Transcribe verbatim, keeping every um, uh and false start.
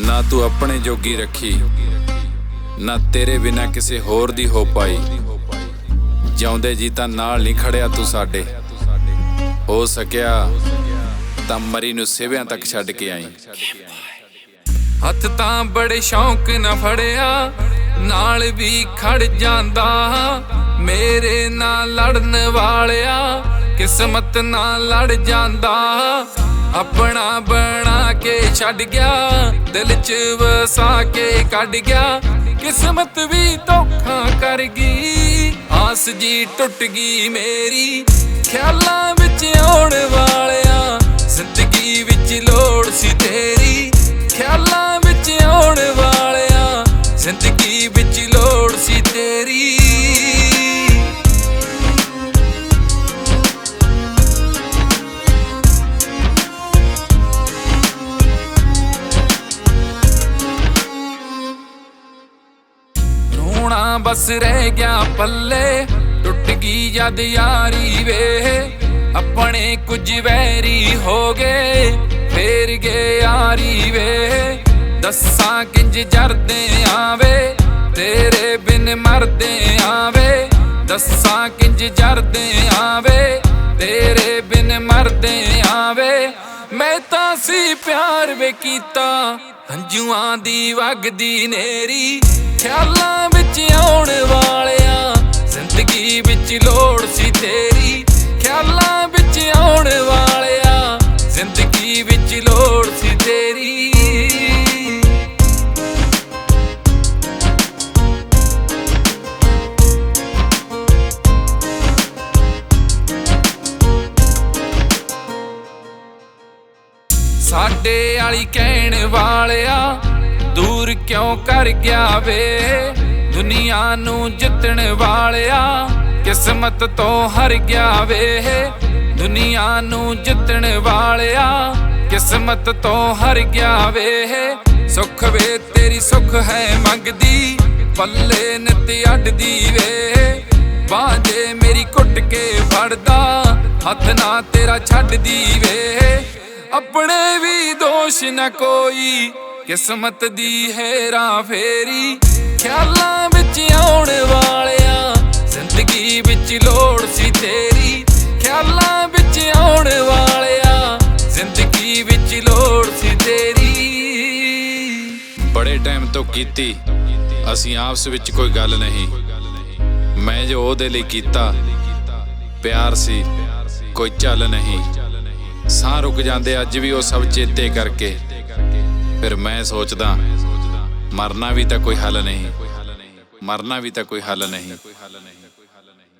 ना तू अपने जोगी रखी, ना तेरे बिना किसी होर दी हो पाई। जिउंदे जी तां नाल नहीं खड़िया तू साडे, हो सकिया तां मरी नूं सेवियां तक छड्ड के आई। हथ तां बड़े शौक ना फड़िया, नाल भी खड़ जांदा। मेरे नाल लड़न वालिया किस्मत नाल लड़ जांदा। अपना बना के छड्ड गया, दिल च वसा के कढ गया। किस्मत भी धोखा कर गई, आस जी टुट गई मेरी। ख्यालां विच आउण वालिया जिंदगी विच लोड़ सी तेरी। ख्यालां विच आउण वालिया जिंदगी विच लोड़ सी तेरी। बस रह गया पल्ले, टुट गई जद यारी वे। अपने कुछ वैरी हो गए, फेर गए यारी वे। दस्सा किंज जरदे आवे, तेरे बिन मरदे आवे। दस्सा किंज जरदे आवे, तेरे बिन मरदे आवे। मैं तां सी प्यार वे कीता, हंजुआं दी वगदी नेरी। ख्यालां विच आउण वालिया जिंदगी विच लोड़ सी तेरी। ख्यालां विच आउण वालिया जिंदगी विच लोड़ सी तेरी। साडे आली कहण वालिया दूर क्यों कर गया वे। दुनिया नू जितण वालिया किस्मत तो हर गया वे। दुनिया नू जितण वालिया किस्मत तो हर गया वे। सुख वे तेरी सुख है मंगदी, पल्ले नित अड्डदी वे। बांझे मेरी कुट के फड़दा, हथ ना तेरा छड्डदी वे। अपने भी दोष न कोई, किस्मत दी हेरा फेरी। ख्यालां विच आउण वालिया जिंदगी विच लोड़ सी तेरी। ख्यालां विच आउण वालिया जिंदगी विच लोड़ सी तेरी। बड़े टाइम तो कीती असीं आपस विच कोई गल नहीं। मैं जो ओहदे लई कीता प्यार सी, कोई झल नहीं। साह रुक जांदे अज भी वो सब चेते करके। फिर मैं सोचदा मरना भी तो कोई हल नहीं, मरना भी तो कोई हल नहीं।